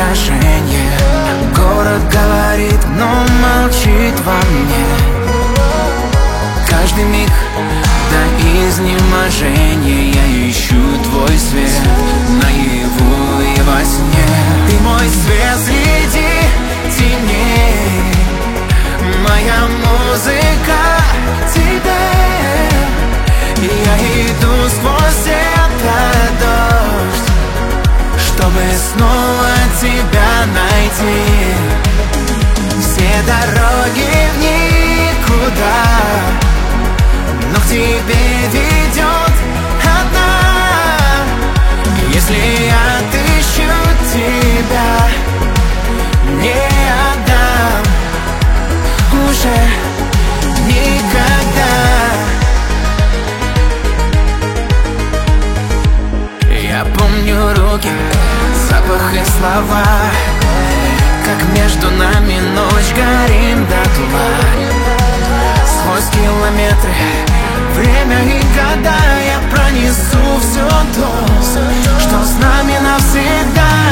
отражение. Город говорит, но молчит во мне. Каждый миг до изнеможения я ищу твой свет наяву и во сне. Ты мой свет среди теней, моя музыка тебе. И я иду сквозь этот дождь, чтобы снова тебя найти. Все дороги в никуда, но к тебе ведет одна. Если я отыщу тебя, не отдам уже никогда. Я помню руки, запах и слова, как между нами ночь горим дотла. Сквозь километры, время и года я пронесу все то, что с нами навсегда.